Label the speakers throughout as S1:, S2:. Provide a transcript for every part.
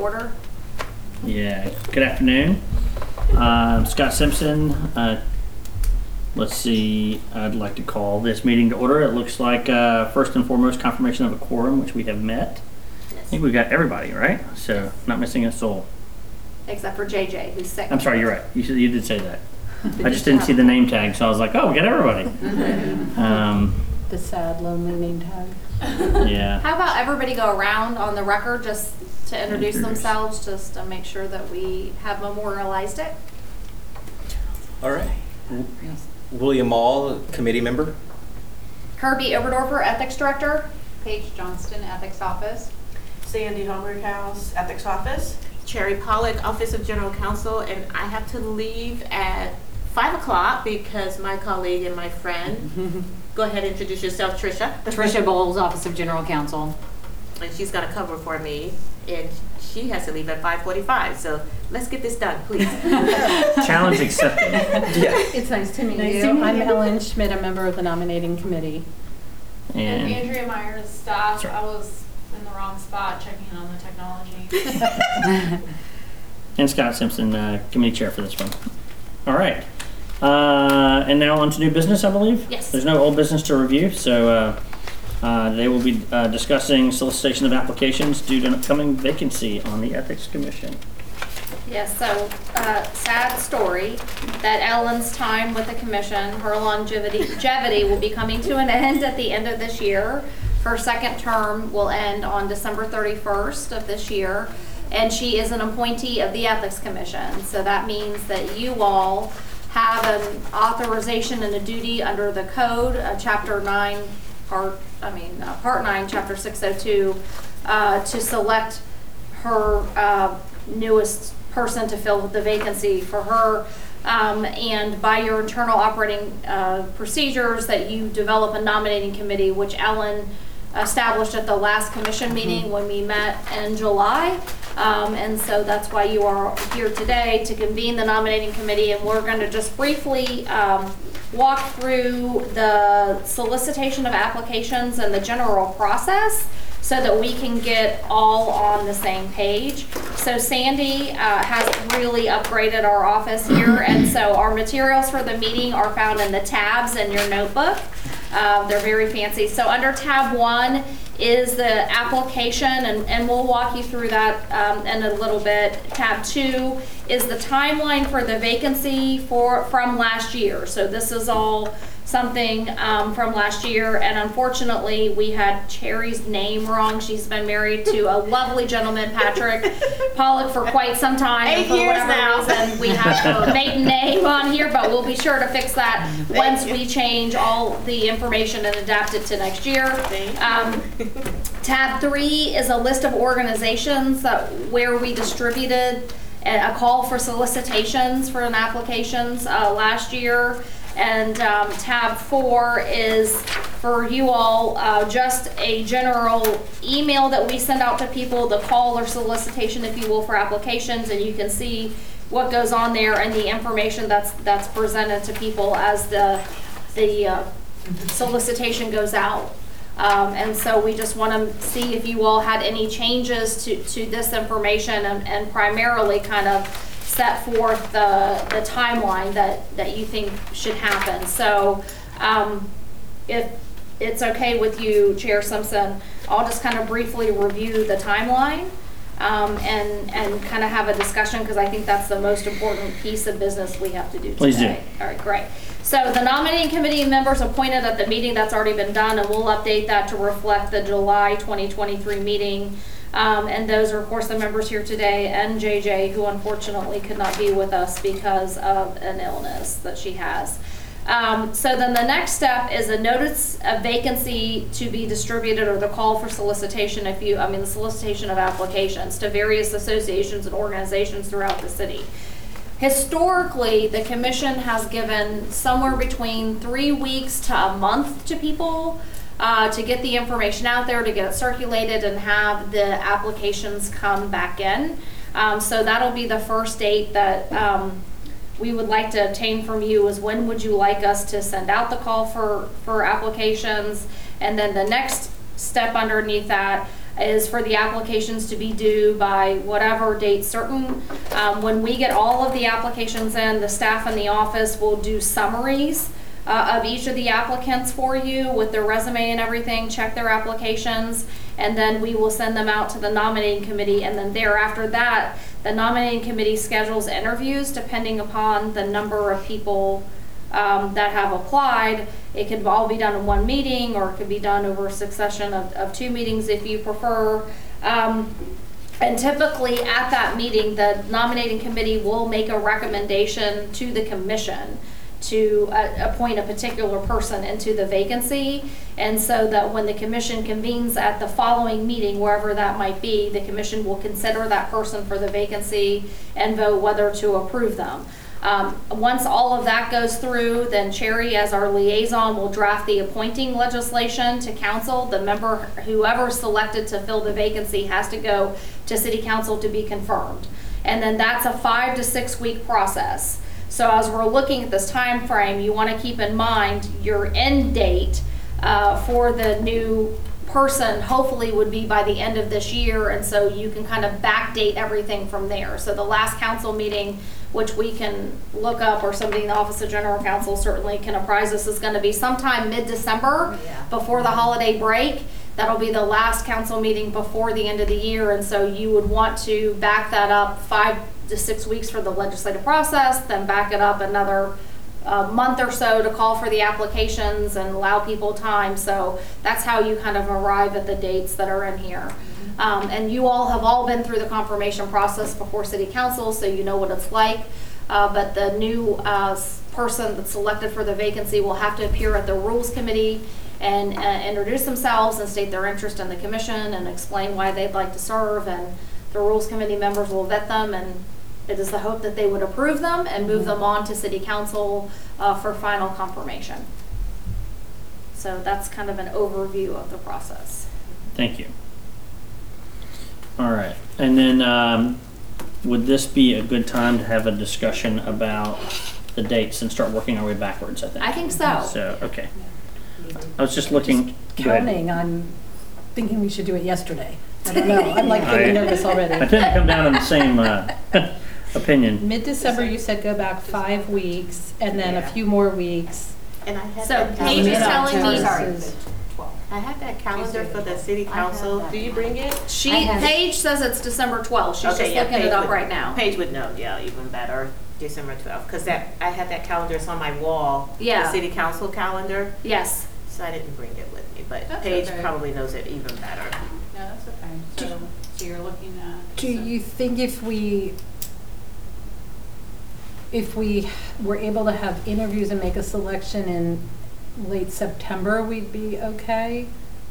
S1: order.
S2: Yeah, good afternoon. Scott Simpson. Let's see, I'd like to call this meeting to order. It looks like first and foremost confirmation of a quorum, which we have met.
S1: Yes.
S2: I think we've got everybody, right? So not missing a soul.
S1: Except for JJ, who's sick.
S2: I'm sorry, you're right. You did say that. I just didn't see the name tag, so I was like, oh, we got everybody.
S3: The sad, lonely name tag.
S2: Yeah.
S1: How about everybody go around on the record just to introduce themselves, just to make sure that we have memorialized it?
S4: All right. William Mall, committee member.
S1: Kirby Oberdorfer, Ethics Director.
S5: Paige Johnston, Ethics Office.
S6: Sandy Homerhouse, Ethics Office.
S7: Cherry Pollock, Office of General Counsel, and I have to leave at 5 o'clock because my colleague and my friend, go ahead and introduce yourself, Tricia.
S5: Tricia Bowles, Office of General Counsel.
S7: And she's gonna cover for me, and she has to leave at 5:45, so let's get this done, please.
S2: Challenge accepted.
S4: Yeah.
S3: It's nice to meet
S5: Nice
S3: you.
S5: to meet
S3: I'm
S5: you.
S3: Ellen Schmidt, a member of the nominating committee.
S8: And
S2: And
S8: Andrea Myers, staff.
S2: Sorry.
S8: I was in the wrong spot checking in on the technology.
S2: and Scott Simpson, committee chair for this one. All right. And now on to new business, I believe?
S1: Yes.
S2: There's no old business to review, so they will be discussing solicitation of applications due to an upcoming vacancy on the Ethics Commission.
S1: Yes, so sad story that Ellen's time with the commission, her longevity will be coming to an end at the end of this year. Her second term will end on December 31st of this year, and she is an appointee of the Ethics Commission. So that means that you all have an authorization and a duty under the code, Chapter 9, Part 9, Chapter 602, to select her newest person to fill the vacancy for her. And by your internal operating procedures, that you develop a nominating committee, which Ellen established at the last commission meeting when we met in July. And so that's why you are here today, to convene the nominating committee, and we're going to just briefly walk through the solicitation of applications and the general process so that we can get all on the same page. So Sandy has really upgraded our office here, and so our materials for the meeting are found in the tabs in your notebook. They're very fancy. So under tab 1 is the application, and we'll walk you through that in a little bit. Tab 2 is the timeline for the vacancy from last year. So this is all something from last year, and unfortunately we had Cherry's name wrong. She's been married to a lovely gentleman, Patrick Pollock, for quite some time.
S7: 8
S1: and for
S7: years
S1: whatever
S7: now.
S1: reason, we have her maiden name on here, but we'll be sure to fix that once we change all the information and adapt it to next year. Tab 3 is a list of organizations where we distributed a call for solicitations for an applications last year. And tab 4 is for you all, just a general email that we send out to people, the call or solicitation, if you will, for applications, and you can see what goes on there and the information that's presented to people as the solicitation goes out. And so we just want to see if you all had any changes to this information, and primarily kind of set forth the timeline that you think should happen. So if it's okay with you, Chair Simpson, I'll just kind of briefly review the timeline and kind of have a discussion, because I think that's the most important piece of business we have to do today.
S2: Please do.
S1: All right, great. So the nominating committee members appointed at the meeting, that's already been done, and we'll update that to reflect the July 2023 meeting. And those are, of course, the members here today, and JJ, who unfortunately could not be with us because of an illness that she has. So then the next step is a notice of vacancy to be distributed, or the call for solicitation, the solicitation of applications to various associations and organizations throughout the city. Historically, the commission has given somewhere between 3 weeks to a month to people to get the information out there, to get it circulated, and have the applications come back in. So that'll be the first date that we would like to obtain from you, is when would you like us to send out the call for applications. And then the next step underneath that is for the applications to be due by whatever date certain. When we get all of the applications in, the staff in the office will do summaries of each of the applicants for you with their resume and everything, check their applications, and then we will send them out to the nominating committee. And then thereafter that, the nominating committee schedules interviews depending upon the number of people that have applied. It could all be done in one meeting, or it could be done over a succession of 2 meetings if you prefer. And typically at that meeting, the nominating committee will make a recommendation to the commission to appoint a particular person into the vacancy. And so that when the commission convenes at the following meeting, wherever that might be, the commission will consider that person for the vacancy and vote whether to approve them. Once all of that goes through, then Cherry, as our liaison, will draft the appointing legislation to council. The member, whoever's selected to fill the vacancy, has to go to city council to be confirmed. And then that's a 5 to 6 week process. So as we're looking at this time frame, you want to keep in mind your end date for the new person hopefully would be by the end of this year, and so you can kind of backdate everything from there. So the last council meeting, which we can look up, or somebody in the Office of General Counsel certainly can apprise us, is going to be sometime mid-December before the holiday break. That'll be the last council meeting before the end of the year, and so you would want to back that up 5 to 6 weeks for the legislative process, then back it up another month or so to call for the applications and allow people time. So that's how you kind of arrive at the dates that are in here. And you all have all been through the confirmation process before city council, so you know what it's like. But the new person that's selected for the vacancy will have to appear at the rules committee and introduce themselves and state their interest in the commission and explain why they'd like to serve. And the rules committee members will vet them, and it is the hope that they would approve them and move them on to city council for final confirmation. So that's kind of an overview of the process.
S2: Thank you. All right. And then would this be a good time to have a discussion about the dates and start working our way backwards, I think?
S1: I think so.
S2: So, okay. I was just looking. Go ahead.
S3: Counting, I'm thinking we should do it yesterday. I don't know, I'm like getting nervous
S2: I
S3: already.
S2: tend to come down on the same opinion.
S3: Mid-December, you said go back 5 weeks, and then a few more weeks.
S7: And I had
S1: So
S7: that
S1: Paige is
S7: calendar.
S1: telling me,
S3: Versus-
S7: I had that calendar for the city council. Do you bring it?
S1: Paige says it's December 12th. She's
S7: Okay,
S1: just
S7: yeah,
S1: looking
S7: Paige
S1: it up
S7: would-
S1: right now.
S7: Paige would know, yeah, even better, December 12th, because I had that calendar, it's on my wall.
S1: Yeah.
S7: The city council calendar,
S1: Yes.
S7: so I didn't bring it with me, but
S8: That's
S7: Paige
S8: okay.
S7: probably knows it even better.
S8: No, that's okay. So you're looking at.
S3: Do you think if we were able to have interviews and make a selection in late September, we'd be okay?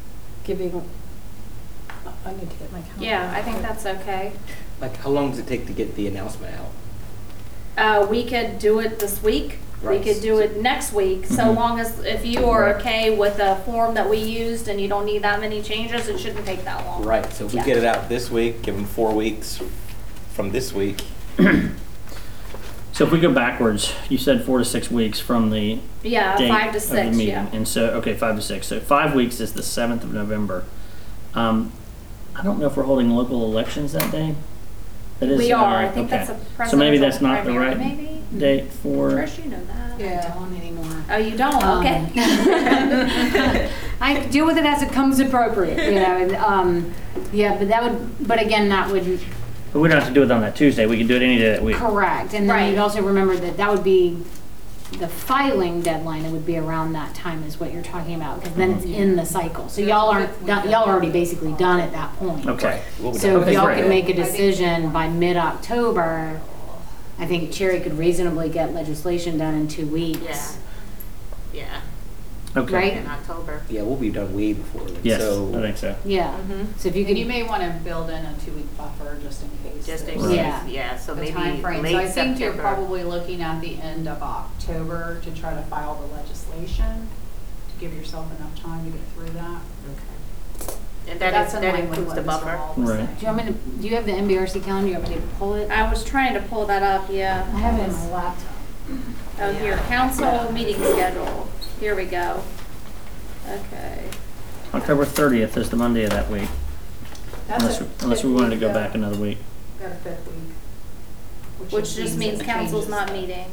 S3: I need to get my calendar.
S1: Yeah, I think that's okay.
S4: Like, how long does it take to get the announcement out?
S1: We could do it this week. We
S4: Right.
S1: could do it next week, so
S2: Mhm.
S1: long as, if you are
S2: Right.
S1: okay with the form that we used and you don't need that many changes, it shouldn't take that long.
S4: Right, so if we
S1: Yeah.
S4: get it out this week, give them 4 weeks from this week.
S2: So if we go backwards, you said 4 to 6 weeks from the
S1: Yeah,
S2: date
S1: 5 to
S2: of the
S1: 6,
S2: meeting.
S1: yeah.
S2: And so, okay, 5 to 6. So 5 weeks is the 7th of November. I don't know if we're holding local elections that day. That is,
S1: We are, I think
S2: okay.
S1: that's a presidential
S2: So maybe that's not the
S1: primary,
S2: right
S1: maybe?
S2: date for.
S1: Trish, you know that.
S5: I don't anymore.
S1: Oh, you don't? Okay.
S5: I deal with it as it comes appropriate, you know, and, yeah, but again, that would,
S2: But we don't have to do it on that Tuesday. We can do it any day that week.
S5: correct. And then
S1: Right.
S5: you'd also remember that would be, the filing deadline, it would be around that time is what you're talking about, because then it's in the cycle. So y'all aren't, y'all are already basically done at that point.
S2: Okay.
S4: We'll be
S5: So
S4: done.
S5: if
S2: Okay,
S5: y'all
S2: great.
S5: could make a decision by mid-October, I think Cherry could reasonably get legislation done in 2 weeks.
S7: Yeah,
S2: Okay.
S5: Right?
S7: in October.
S4: Yeah, we'll be done way before then.
S2: Yes,
S4: So,
S2: I think so.
S5: Yeah.
S7: Mhm.
S5: So if you
S8: And you
S5: could,
S8: may want to build in a 2-week buffer just in case.
S7: Just in
S8: there's
S7: case,
S5: Yeah.
S7: yeah, so
S8: the
S7: maybe
S8: timeframe.
S7: late
S8: So I think you're
S7: September.
S8: probably looking at the end of October to try to file the legislation, to give yourself enough time to get through that.
S7: Okay. And
S8: But
S7: that
S8: in line with
S7: includes
S8: what
S7: the
S8: Mr.
S7: buffer?
S8: Hall was
S2: Right.
S8: saying.
S5: do you want me to, do you have the MBRC calendar? You want me to pull it?
S1: I was trying to pull that up, yeah.
S5: I have it on my laptop.
S1: Oh, here, council meeting schedule. Here we go. Okay.
S2: October 30th is the Monday of that week.
S8: That's a
S2: Unless we
S8: fifth
S2: wanted to
S8: week,
S2: go
S8: though.
S2: back another week.
S8: Got a fifth week.
S1: Which just means
S8: it
S1: council's
S8: changes
S1: not
S8: the-
S1: meeting.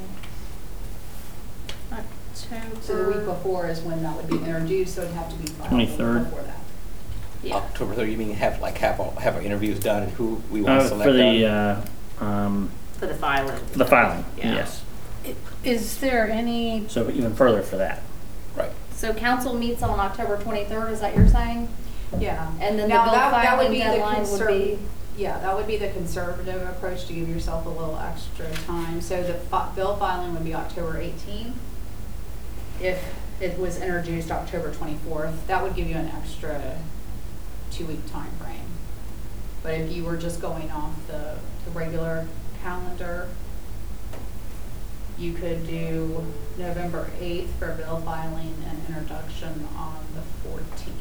S8: So the week
S1: October,
S8: before is when that would be introduced, so it'd have to be filed
S2: 23rd.
S8: before that.
S1: yeah.
S4: October 3rd, you mean have our interviews done and who we want to select
S2: For
S4: on?
S7: For the filing.
S2: the filing,
S7: Yeah.
S2: yes.
S3: Is there any,
S2: So even further for that.
S4: Right.
S1: So council meets on October 23rd, is that you're saying?
S8: Yeah.
S1: And then the
S8: Now,
S1: bill
S8: that would
S1: filing
S8: be the
S1: deadline would be?
S8: Yeah, that would be the conservative approach to give yourself a little extra time. So the bill filing would be October 18th. If it was introduced October 24th, that would give you an extra 2-week time frame. But if you were just going off the regular calendar, you could do November 8th for bill filing and introduction on the 14th.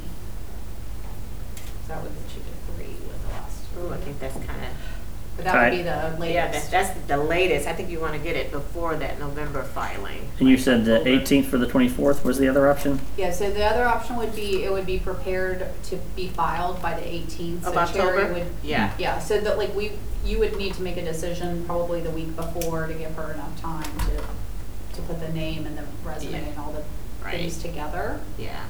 S8: So that would get you to 3 with the last.
S7: Ooh, I think that's kind of,
S8: But that would be the
S7: yeah,
S8: latest.
S7: that's the latest. I think you want to get it before that November filing.
S2: And you said the
S7: October.
S2: 18th for the 24th was the other option?
S8: Yeah, so the other option would be, it would be prepared to be filed by the 18th.
S7: Of
S8: So Terry
S7: October?
S8: would,
S7: Yeah.
S8: yeah, so that like you would need to make a decision probably the week before to give her enough time to put the name and the resume
S7: Yeah.
S8: and all the
S7: Right.
S8: things together.
S7: Yeah.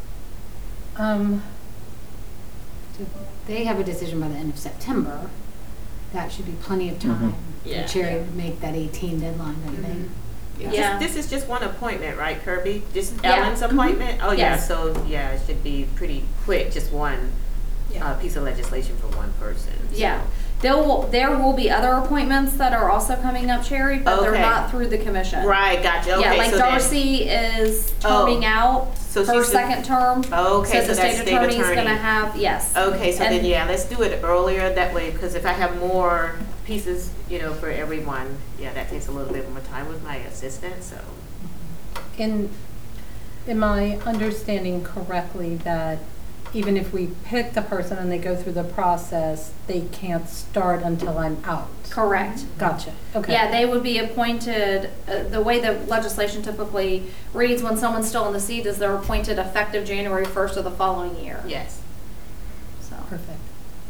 S5: They have a decision by the end of September. That should be plenty of time
S7: Yeah.
S5: for Cherry to make that 18 deadline, I think.
S1: Yeah.
S7: This is just one appointment, right, Kirby? Just
S1: Yeah.
S7: Ellen's appointment? Oh, yeah,
S1: Yes.
S7: so, yeah, it should be pretty quick, just one
S8: Yeah.
S7: piece of legislation for one person. so.
S1: Yeah. There will be other appointments that are also coming up, Sherry, but they're
S7: Okay.
S1: not through the commission.
S7: Right, gotcha, okay.
S1: Yeah, like
S7: so then-
S1: Darcy is
S7: Oh.
S1: terming out
S7: So
S1: her
S7: she's the-
S1: second term.
S7: Okay, so
S1: the
S7: that's
S1: state
S7: state
S1: attorney's
S7: attorney.
S1: gonna have, yes.
S7: Okay, so then,
S1: And-
S7: yeah, let's do it earlier that way, because if I have more pieces, for everyone, yeah, that takes a little bit more time with my assistant, so.
S3: am I understanding correctly that even if we pick the person and they go through the process, they can't start until I'm out?
S1: Correct.
S3: Gotcha, okay.
S1: Yeah, they would be appointed, the way the legislation typically reads when someone's still in the seat is they're appointed effective January 1st of the following year.
S7: Yes.
S1: So.
S3: Perfect.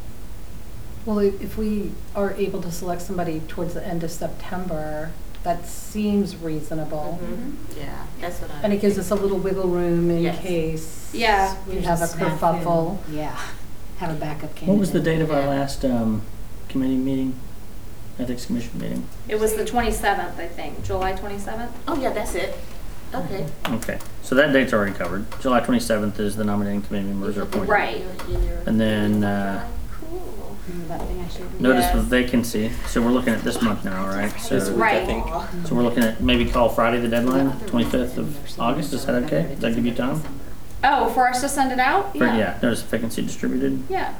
S3: Well, if we are able to select somebody towards the end of September, that seems reasonable.
S7: Mhm. Yeah, that's what I.
S3: And it gives us a little wiggle room in
S7: Yes.
S3: case
S1: Yeah.
S3: we
S5: There's
S3: have a
S5: snafu.
S3: kerfuffle.
S5: Yeah, have a backup candidate.
S2: What was the date of our
S7: Yeah.
S2: last committee meeting? Ethics Commission meeting?
S1: It was the 27th, I think, July 27th.
S7: Oh, yeah, that's it. Okay.
S2: Okay, so that date's already covered. July 27th is the nominating committee members are appointed.
S1: Right.
S2: And then
S7: Cool.
S5: Remember that thing I showed you?
S2: notice
S1: Yes.
S2: of vacancy. So we're looking at this month now, right?
S4: This
S2: So,
S4: week, I
S1: Right.
S4: think.
S2: so we're looking at maybe call Friday the deadline, 25th of August. Is that okay? Does that give you time?
S1: Oh, for us to send it out?
S2: For, yeah, notice of vacancy distributed.
S1: Yeah.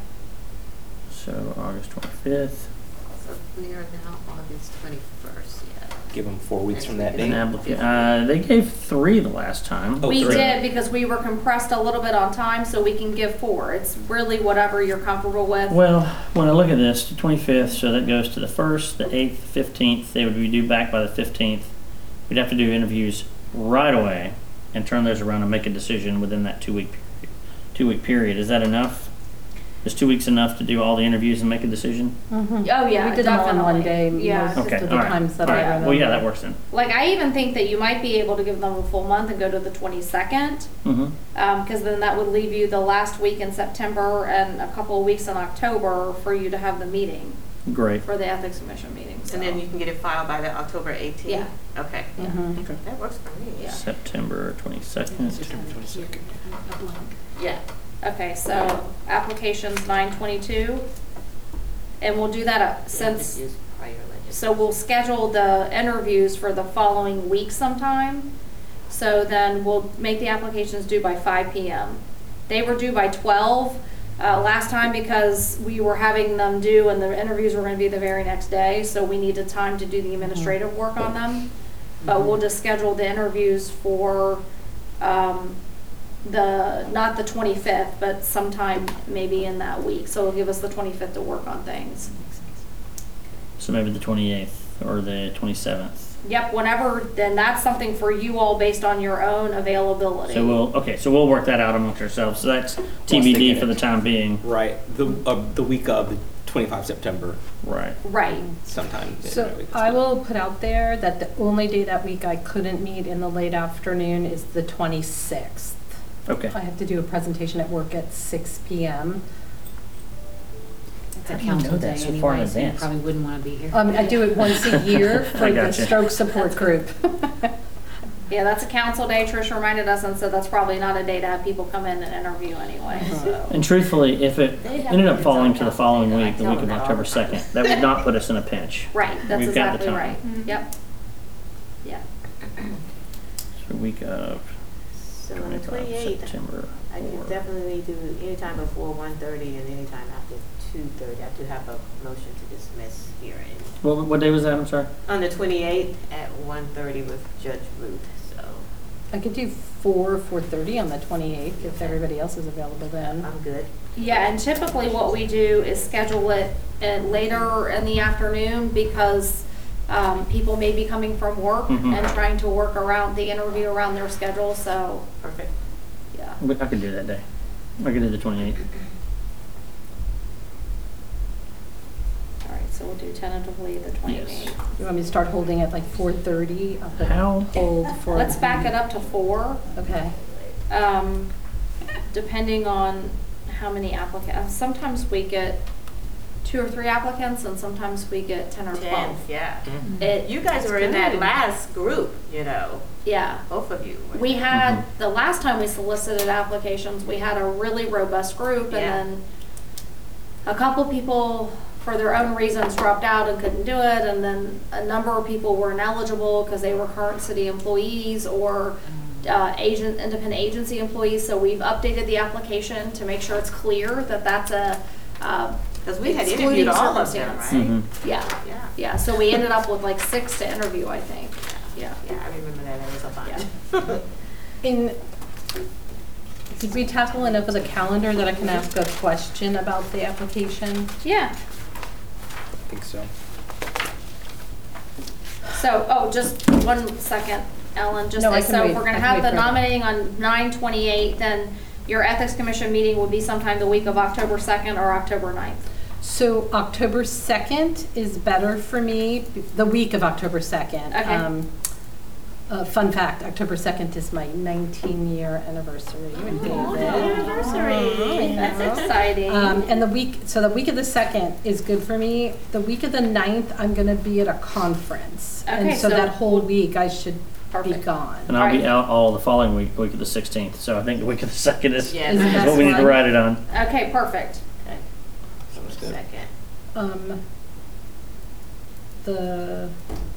S2: So August 25th.
S7: So we are now August 21st, yeah.
S4: Give them 4 weeks from that
S2: An
S4: date.
S2: applicant, they gave 3 the last time.
S4: Oh,
S1: We
S4: three.
S1: did because we were compressed a little bit on time, so we can give 4. It's really whatever you're comfortable with.
S2: Well, when I look at this, the 25th, so that goes to the 1st, the 8th, 15th. They would be due back by the 15th. We'd have to do interviews right away and turn those around and make a decision within that 2-week period. Is that enough? Is 2 weeks enough to do all the interviews and make a decision?
S1: Oh, yeah,
S3: We did them all in one
S1: definitely.
S3: day,
S1: Yeah.
S3: most
S2: Okay,
S3: of the
S2: all right.
S3: times that
S2: all
S3: I
S2: right.
S3: remember.
S2: Well, yeah, that works then.
S1: Like, I even think that you might be able to give them a full month and go to the 22nd.
S2: Mm-hmm.
S1: Because then that would leave you the last week in September and a couple of weeks in October for you to have the meeting,
S2: Great.
S1: for the Ethics Commission meeting.
S7: And then you can get it filed by the October 18th?
S1: Yeah.
S7: Okay.
S3: Mhm.
S2: Okay.
S7: That works for me, yeah.
S2: September 22nd.
S4: September 22nd.
S7: Yeah.
S1: Okay, so applications 9/22. And we'll do that since,
S7: Use prior legislation.
S1: so we'll schedule the interviews for the following week sometime. So then we'll make the applications due by 5 PM. They were due by 12 last time because we were having them due and the interviews were going to be the very next day. So we needed time to do the administrative work on them. But we'll just schedule the interviews for not the 25th, but sometime maybe in that week. So it'll give us the 25th to work on things.
S2: So maybe the 28th or the 27th.
S1: Yep, whenever, then that's something for you all based on your own availability.
S2: So we'll work that out amongst ourselves. So that's
S4: they
S2: TBD
S4: get
S2: for the
S4: it.
S2: time being.
S4: Right. The week of the 25 September,
S2: Right.
S1: Right.
S4: sometime.
S3: So I will put out there that the only day that week I couldn't meet in the late afternoon is the 26th.
S2: Okay.
S3: I have to do a presentation at work at 6 p.m.
S5: It's
S2: How
S5: a
S2: do you know
S5: council
S2: that
S5: day
S2: so far in
S5: anyway, so you
S2: advance?
S5: probably wouldn't want to be here.
S3: I do it once a year for
S2: I
S3: the
S2: gotcha.
S3: stroke support group.
S1: Yeah, that's a council day, Trish reminded us, and so that's probably not a day to have people come in and interview anyway, so.
S2: And truthfully, if it
S7: They have
S2: ended up
S7: to
S2: falling
S7: do
S2: to the
S7: something.
S2: following
S7: I
S2: week, the
S7: tell
S2: week of
S7: them that all
S2: October
S7: the time.
S2: 2nd, that would not put us in a pinch.
S1: Right, that's
S2: We've got the
S1: exactly
S2: time.
S1: right. Yep. Yeah.
S2: So week of
S7: So on the
S2: 25
S7: 28th,
S2: September.
S7: I can
S2: or-
S7: definitely do anytime before 1:30 and anytime after 2:30. I do have a motion to dismiss hearing.
S2: What day was that? I'm sorry.
S7: On the 28th at 1:30 with Judge Ruth, so
S3: I could do 4:30 on the 28th if everybody else is available then.
S7: I'm good.
S1: Yeah, and typically what we do is schedule it later in the afternoon because people may be coming from work
S2: Mhm.
S1: and trying to work around the interview around their schedule, so,
S7: Perfect.
S1: yeah.
S2: I could do that day. I could do the 28th.
S1: All right, so we'll do tentatively the 28th.
S3: You want me to start holding at like 4:30? I'll put
S2: How?
S3: hold for.
S1: Let's back it up to 4,
S3: Okay.
S1: depending on how many applicants. Sometimes we get 2 or 3 applicants and sometimes we get 10 or 12.
S7: 10, yeah.
S1: It,
S7: You guys
S3: That's
S7: were in that
S3: good.
S7: last group,
S1: yeah.
S7: both of you. were
S1: We
S7: there.
S1: had, the last time we solicited applications, we had a really robust group
S7: Yeah.
S1: and then a couple people, for their own reasons, dropped out and couldn't do it, and then a number of people were ineligible because they were current city employees or independent agency employees, so we've updated the application to make sure it's clear that that's a,
S7: Because we had
S1: excluding
S7: interviewed all of them,
S1: circumstance.
S7: right?
S2: Mhm.
S1: yeah,
S7: Yeah.
S1: yeah, so we ended up with like 6 to interview, I think, yeah.
S7: Yeah, I remember that. That was so fun.
S3: Did we tackle enough of the calendar that I can ask a question about the application?
S1: Yeah,
S4: I think so.
S1: so, oh, just 1 second, Ellen, just,
S3: No, I can
S1: so
S3: wait.
S1: we're
S3: I
S1: gonna
S3: can
S1: have
S3: wait
S1: the
S3: forever.
S1: nominating on 9/28, then your ethics commission meeting will be sometime the week of October 2nd or October 9th.
S3: So October 2nd is better for me, the week of October 2nd.
S1: Okay.
S3: Fun fact, October 2nd is my 19-year anniversary with David.
S1: Anniversary, that's
S3: know.
S1: exciting.
S3: And the week of the 2nd is good for me. The week of the 9th, I'm gonna be at a conference.
S1: Okay,
S3: And so
S1: so
S3: that whole week, I should be
S1: Perfect.
S3: gone.
S2: And I'll be
S1: Right.
S2: out all the following week, week of the 16th. So I think the week of the 2nd is,
S7: Yeah,
S3: Is
S2: is
S3: that
S2: what we need to
S3: one?
S2: write it on.
S1: Okay, perfect.
S4: Sounds good.
S7: Second.
S3: The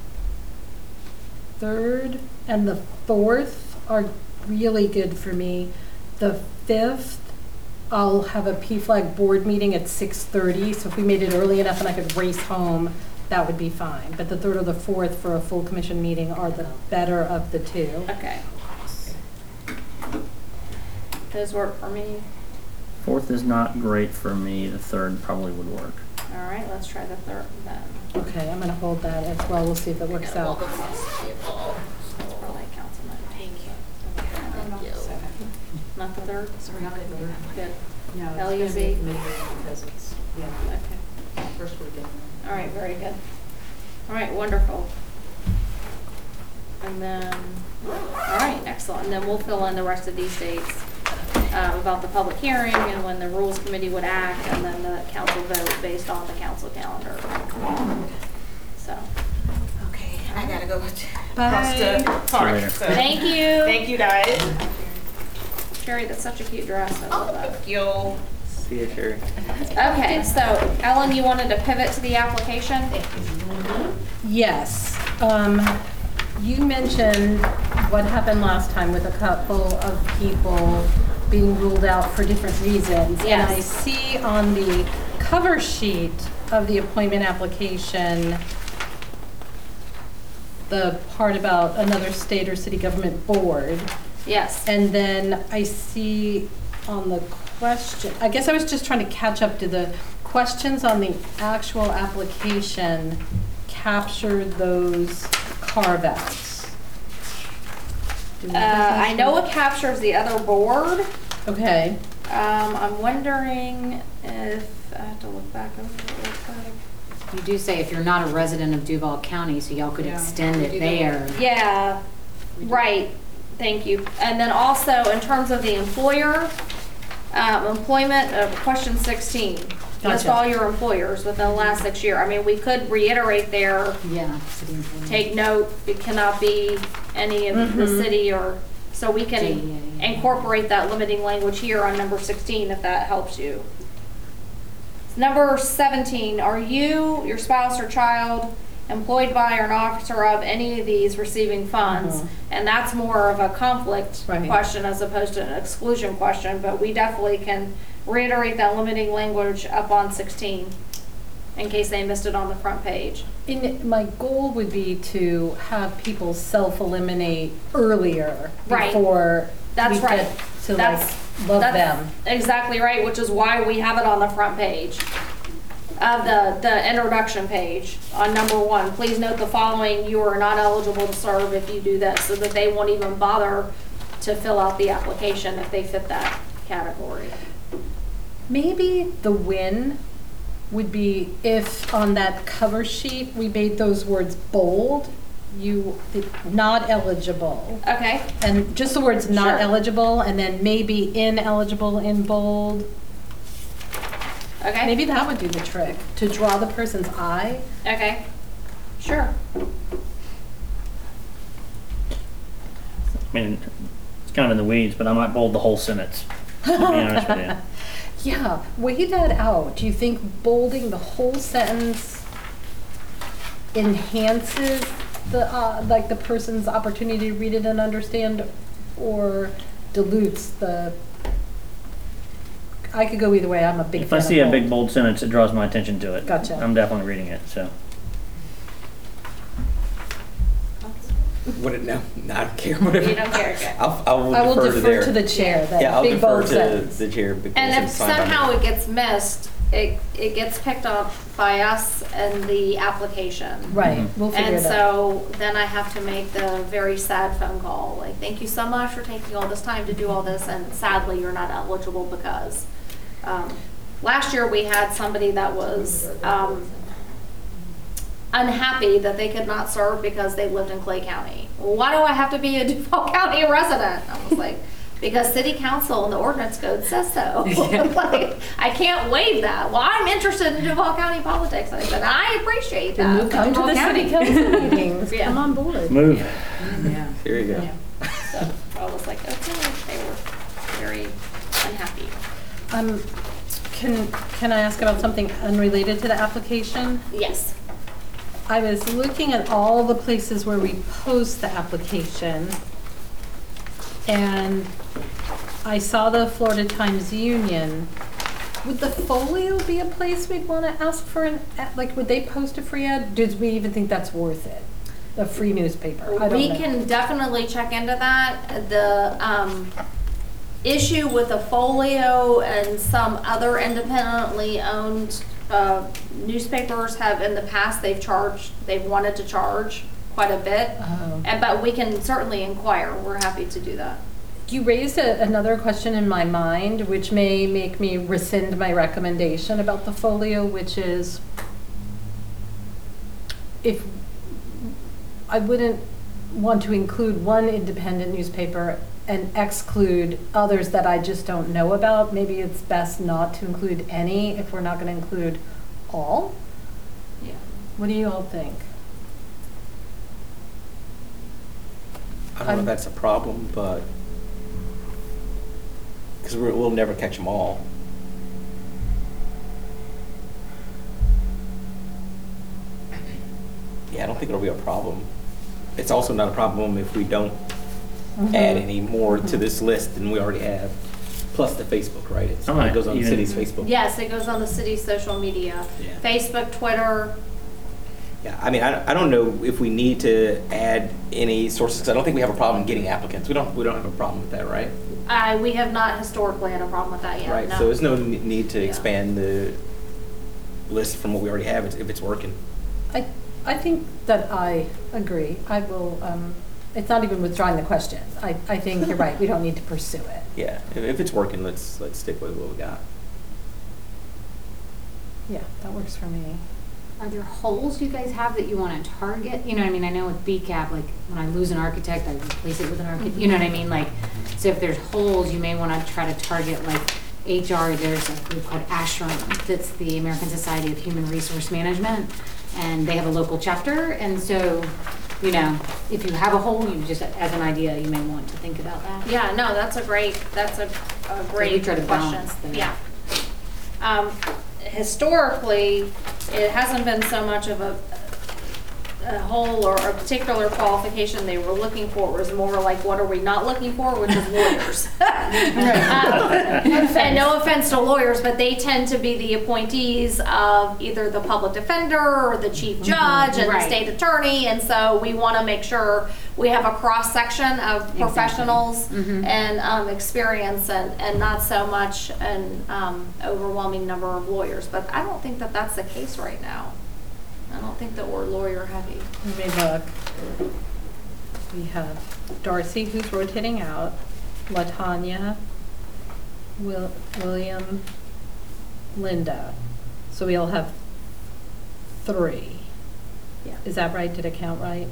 S3: 3rd and the 4th are really good for me. The 5th, I'll have a PFLAG board meeting at 6:30, so if we made it early enough and I could race home, that would be fine. But the 3rd or the 4th for a full commission meeting are the better of the two.
S1: Okay. Those work for me.
S2: 4th is not great for me. The 3rd probably would work.
S1: All right, let's try the 3rd then.
S3: Okay, I'm gonna hold that as well. We'll see if it works out.
S1: That's probably Councilman. Thank you. Not the 3rd?
S8: So we're not at the third.
S1: Good.
S8: No, it's
S1: LUZ.
S8: gonna be a committee because it's,
S1: Okay.
S8: first weekend.
S1: All right, very good. All right, wonderful. And then, all right, excellent. And then we'll fill in the rest of these dates about the public hearing and when the rules committee would act, and then the council vote based on the council calendar. So,
S7: Okay, I gotta go
S3: Bye.
S7: across the
S2: See you
S7: park.
S2: later.
S7: So.
S1: thank you.
S7: Thank you, guys.
S1: Sherry, that's such a cute dress. I love that.
S7: Thank you.
S4: See you, Sherry.
S1: Okay, so Ellen, you wanted to pivot to the application?
S3: Yes. You mentioned what happened last time with a couple of people being ruled out for different reasons. And I
S1: Yes.
S3: see on the cover sheet of the appointment application, the part about another state or city government board.
S1: Yes.
S3: And then I see on the question, I guess I was just trying to catch up to the questions on the actual application capture those carve-outs. Do we think
S1: I
S3: that's
S1: know
S3: right?
S1: it captures the other board.
S3: Okay,
S1: I'm wondering if, I have to look back over it real quick.
S5: You do say if you're not a resident of Duval County, so y'all could
S8: Yeah,
S5: extend
S8: we
S5: it
S8: do that.
S5: there.
S1: Yeah, right, thank you. And then also, in terms of the employer, employment, question 16. List
S3: Gotcha.
S1: all your employers within the last 6 years. I mean, we could reiterate there,
S5: Yeah. city employees.
S1: take note, it cannot be any of the city or, so we can
S5: Yeah.
S1: incorporate that limiting language here on number 16 if that helps you. Number 17, are you, your spouse or child employed by or an officer of any of these receiving funds? And that's more of a conflict
S3: Right.
S1: question as opposed to an exclusion question, but we definitely can reiterate that limiting language up on 16 in case they missed it on the front page.
S3: my goal would be to have people self-eliminate earlier
S1: Right.
S3: before
S1: That's
S3: we
S1: right.
S3: get to like
S1: That's-
S3: love
S1: That's
S3: them.
S1: exactly right, which is why we have it on the front page of the introduction page on number 1. Please note the following, you are not eligible to serve if you do this, so that they won't even bother to fill out the application if they fit that category.
S3: Maybe the win would be if on that cover sheet, we made those words bold, not eligible.
S1: Okay,
S3: And just the words not
S1: Sure.
S3: eligible, and then maybe ineligible in bold.
S1: okay,
S3: Maybe that would do the trick, to draw the person's eye.
S1: okay, sure.
S2: I mean, it's kind of in the weeds, but I might bold the whole sentence, to be honest with you.
S3: Yeah, weigh that out. Do you think bolding the whole sentence enhances like the person's opportunity to read it and understand, or dilutes the? I could go either way. I'm a big
S2: If
S3: fan
S2: I
S3: of
S2: see a
S3: bold.
S2: big bold sentence, it draws my attention to it.
S3: Gotcha.
S2: I'm definitely reading it, so.
S4: What, no, I don't care, whatever.
S1: You don't care, okay.
S4: I will
S3: I will
S4: defer to
S3: defer
S4: their.
S3: to the chair. That
S4: Yeah, I'll
S3: big
S4: defer
S3: bold
S4: to
S3: sentence.
S4: the chair. because
S1: And if
S4: it's fine by me.
S1: somehow it gets missed, it gets picked up by us and the application.
S3: Right, we'll figure
S1: And
S3: it out.
S1: so then I have to make the very sad phone call, like, thank you so much for taking all this time to do all this, and sadly, you're not eligible because. Last year, we had somebody that was unhappy that they could not serve because they lived in Clay County. Well, why do I have to be a Duval County resident? I was like, because city council and the ordinance code says so. Like, I can't waive that. Well, I'm interested in Duval County politics. I said, I appreciate
S3: Then
S1: that.
S3: you'll come to
S1: Duval
S3: the
S1: County.
S3: city council meetings.
S1: Yeah.
S3: Come on board.
S2: Move.
S5: Yeah.
S4: Here you go.
S1: So I was like, okay, they were very unhappy.
S3: Can I ask about something unrelated to the application?
S1: Yes.
S3: I was looking at all the places where we post the application, and I saw the Florida Times Union. Would the Folio be a place we'd want to ask for like, would they post a free ad? Did we even think that's worth it? A free newspaper? I don't
S1: We
S3: know.
S1: can definitely check into that. The issue with the Folio and some other independently owned newspapers have in the past, they've wanted to charge quite a bit.
S3: Oh.
S1: But we can certainly inquire. We're happy to do that.
S3: You raised another question in my mind, which may make me rescind my recommendation about the Folio, which is if I wouldn't want to include one independent newspaper and exclude others that I just don't know about. Maybe it's best not to include any if we're not going to include all.
S1: Yeah.
S3: What do you all think?
S4: I don't know if that's a problem, but because we'll never catch them all. Yeah, I don't think it'll be a problem. It's also not a problem if we don't add any more to this list than we already have. Plus the Facebook, right? It goes on the city's Facebook.
S1: Yes, it goes on the city's social media.
S4: Yeah.
S1: Facebook, Twitter.
S4: Yeah, I mean, I don't know if we need to add any sources, 'cause I don't think we have a problem getting applicants. We don't have a problem with that, right?
S1: We have not historically had a problem with that yet.
S4: Right,
S1: no.
S4: so there's no need to
S1: Yeah.
S4: expand the list from what we already have if it's working.
S3: I think that I agree. I will, it's not even withdrawing the question. I think you're right, we don't need to pursue it.
S4: Yeah, if it's working, let's stick with what we got.
S3: Yeah, that works for me.
S5: Are there holes you guys have that you want to target? You know what I mean? I know with BCAP, like when I lose an architect, I replace it with an architect. You know what I mean? Like, so if there's holes, you may want to try to target like HR. There's a group called ASHRM, that's the American Society of Human Resource Management, and they have a local chapter. And so, you know, if you have a hole, you just, as an idea, you may want to think about that.
S1: Yeah, no, that's a great
S5: we try to
S1: question.
S5: balance the-
S1: Yeah. Historically, it hasn't been so much of a whole or a particular qualification they were looking for. It was more like, what are we not looking for, which is lawyers. And no offense to lawyers, but they tend to be the appointees of either the public defender or the chief judge and the
S5: Right.
S1: state attorney. And so we want to make sure we have a cross section of professionals and experience, and not so much an overwhelming number of lawyers. But I don't think that that's the case right now. I don't think that we're lawyer heavy.
S3: Let me look. We have Darcy, who's rotating out, LaTanya, William, Linda. So we'll have 3.
S1: Yeah.
S3: Is that right? Did it count right?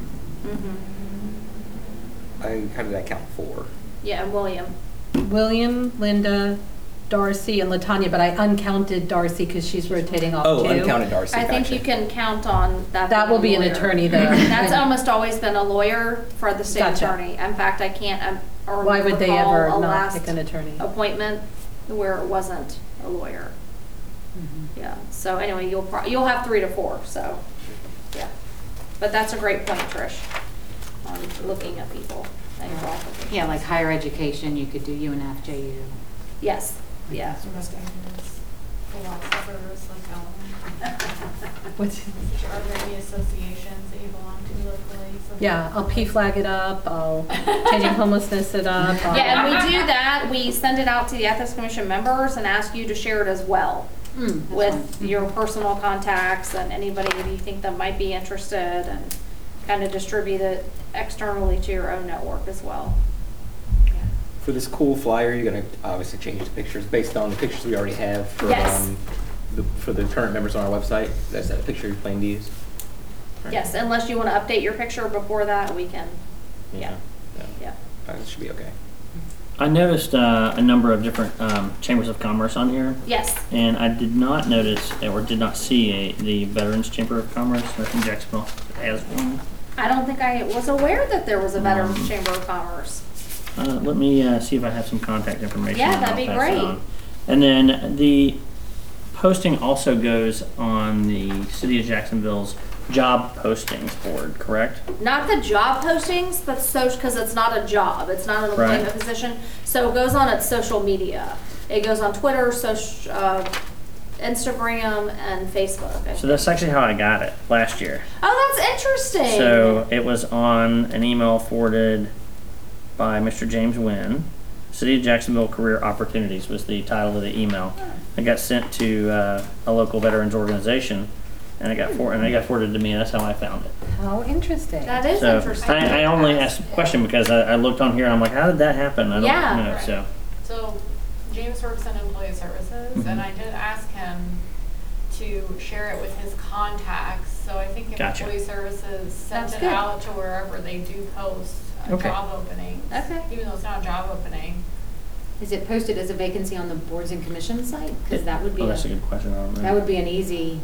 S4: How did I count 4?
S1: Yeah, and William.
S3: William, Linda, Darcy, and LaTanya, but I uncounted Darcy because she's rotating off
S4: Oh,
S3: too.
S4: uncounted Darcy.
S1: I think
S4: gotcha.
S1: you can count on that.
S3: That will be
S1: being a
S3: an
S1: lawyer.
S3: attorney though.
S1: That's almost always been a lawyer for the state
S3: Gotcha.
S1: attorney. In fact, I can't or
S3: Why would they
S1: recall
S3: ever
S1: a
S3: not
S1: last
S3: pick an attorney?
S1: appointment where it wasn't a lawyer. Yeah. So anyway, you'll have 3 to 4. So yeah, but that's a great point, Trish, on looking at people and qualifications.
S5: Yeah, like higher education, you could do UNF, JU.
S1: Yes. Yeah.
S8: Philosophers like Ellen.
S3: What's-
S8: Are there any associations that you belong to locally?
S3: Yeah, I'll P-flag it up, I'll changing homelessness it up.
S1: Yeah, and we do that. We send it out to the Ethics Commission members and ask you to share it as well with your personal contacts and anybody that you think that might be interested, and kind of distribute it externally to your own network as well.
S4: For this cool flyer, you're going to obviously change the pictures based on the pictures we already have for,
S1: Yes.
S4: for the current members on our website. That's that picture you're planning to use? Right.
S1: Yes, unless you want to update your picture before that, we can. Yeah.
S4: Yeah. That should be okay.
S2: I noticed a number of different chambers of commerce on here,
S1: Yes.
S2: and I did not notice or did not see the Veterans Chamber of Commerce in Jacksonville as one.
S1: I don't think I was aware that there was a Veterans Chamber of Commerce.
S2: Let me see if I have some contact information.
S1: Yeah,
S2: and
S1: that'd
S2: I'll
S1: be
S2: pass it
S1: great.
S2: on. And then the posting also goes on the City of Jacksonville's job postings board, correct?
S1: Not the job postings, but social, because it's not a job, it's not an employment
S2: Right.
S1: position. So it goes on its social media. It goes on Twitter, Instagram, and Facebook.
S2: So that's actually how I got it last year.
S1: Oh, that's interesting.
S2: So it was on an email forwarded by Mr. James Wynn. City of Jacksonville Career Opportunities was the title of the email. It got sent to a local veterans organization, and it got forwarded to me, and that's how I found it.
S3: How interesting.
S1: That is
S2: So
S1: interesting.
S2: I only asked the question because I looked on here and I'm like, how did that happen? I don't
S1: Yeah.
S2: know. So
S9: So James works in employee services, and I did ask him to share it with his contacts. So I think
S2: Gotcha.
S9: employee services sent
S1: That's
S9: it
S1: good.
S9: out to wherever they do post
S2: Okay.
S9: job openings.
S1: Okay.
S9: Even though it's not a job opening.
S5: Is it posted as a vacancy on the boards and commissions site? Because that would be,
S2: oh, that's a good question. I don't know.
S5: that would be an easy,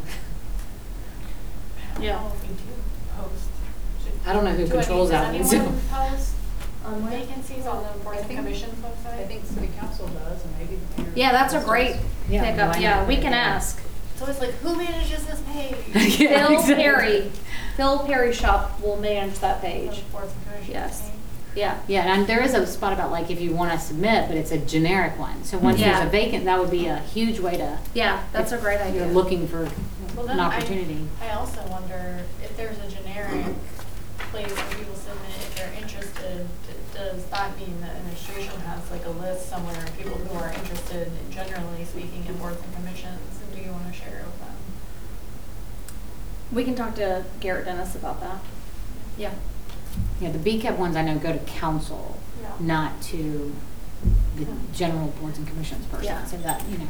S9: I don't
S1: Yeah.
S9: know if we do post.
S5: I don't know who controls that one,
S9: Does
S5: so.
S9: anyone post
S8: On what?
S9: vacancies on the boards and commissions website?
S8: I think city council does, and maybe the mayor.
S1: Yeah, that's a great
S5: Yeah,
S1: pickup.
S5: why
S1: Yeah,
S5: not?
S1: we can ask.
S9: It's always like, who manages this page?
S5: Yeah,
S1: Phil
S5: exactly.
S1: Perry. Phil Perry Shop will manage that page.
S9: Boards and commissions
S1: Yes.
S9: page.
S1: Yeah.
S5: Yeah, and there is a spot about like if you want to submit, but it's a generic one. So once
S1: Yeah.
S5: there's a vacant, that would be a huge way to,
S1: Yeah, that's a great idea.
S5: you're looking for
S9: Well,
S5: an
S9: then
S5: opportunity.
S9: I also wonder if there's a generic place where people submit if they're interested. Does that mean that administration has like a list somewhere of people who are interested, generally speaking, in boards and commissions, and do you want to share it with them?
S1: We can talk to Garrett Dennis about that. Yeah.
S5: Yeah, the BCAP ones I know go to council,
S9: Yeah.
S5: not to the general boards and commissions person,
S1: Yeah.
S5: so that, you know.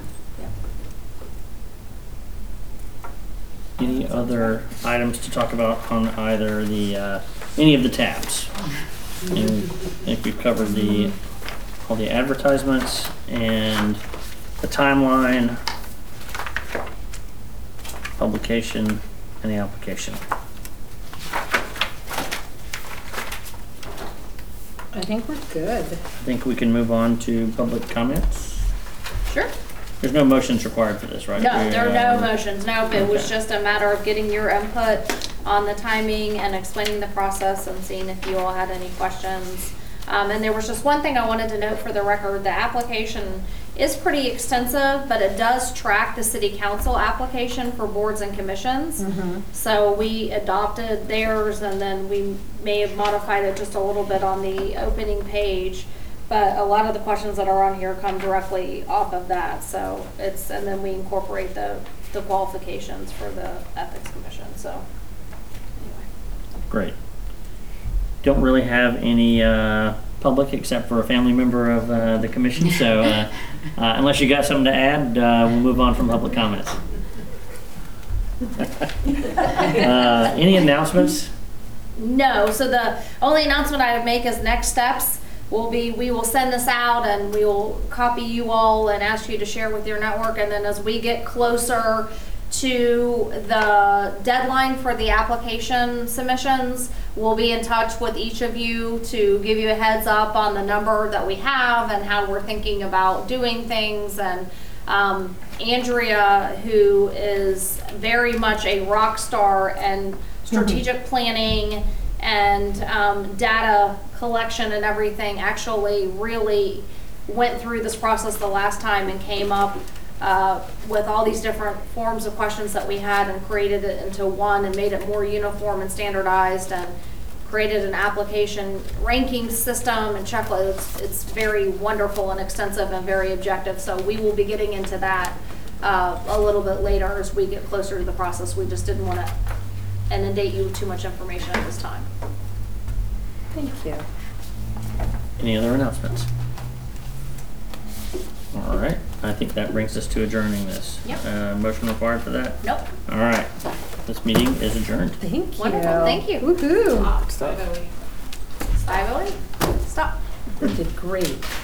S2: Any other items to talk about on either the, any of the tabs? And I think we've covered all the advertisements and the timeline, publication, and the application.
S3: I think we're good.
S2: I think we can move on to public comments.
S1: Sure.
S2: There's no motions required for this, right?
S1: No, there are no
S2: Um,
S1: motions. Nope, it was
S2: okay.
S1: just a matter of getting your input on the timing and explaining the process and seeing if you all had any questions. And there was just one thing I wanted to note for the record. The application is pretty extensive, but it does track the city council application for boards and commissions. So we adopted theirs, and then we may have modified it just a little bit on the opening page. But a lot of the questions that are on here come directly off of that, so it's, and then we incorporate the qualifications for the ethics commission, so, anyway.
S2: Great. Don't really have any public except for a family member of the commission, so unless you got something to add, we'll move on from public comments. Any announcements?
S1: No, so the only announcement I would make is next steps will be, we will send this out and we will copy you all and ask you to share with your network, and then as we get closer to the deadline for the application submissions, we'll be in touch with each of you to give you a heads up on the number that we have and how we're thinking about doing things. And Andrea, who is very much a rock star and strategic planning and data collection and everything, actually really went through this process the last time and came up with all these different forms of questions that we had and created it into one and made it more uniform and standardized and created an application ranking system and checklist. It's very wonderful and extensive and very objective. So we will be getting into that a little bit later as we get closer to the process. We just didn't want to inundate you with too much information at this time.
S3: Thank you.
S2: Any other announcements? All right, I think that brings us to adjourning this.
S1: Yep.
S2: Motion required for that?
S1: Nope.
S2: All right, this meeting is adjourned.
S3: Thank you.
S1: Wonderful, thank you.
S3: Woohoo.
S4: Stuff.
S1: 508. Stop.
S3: You did great.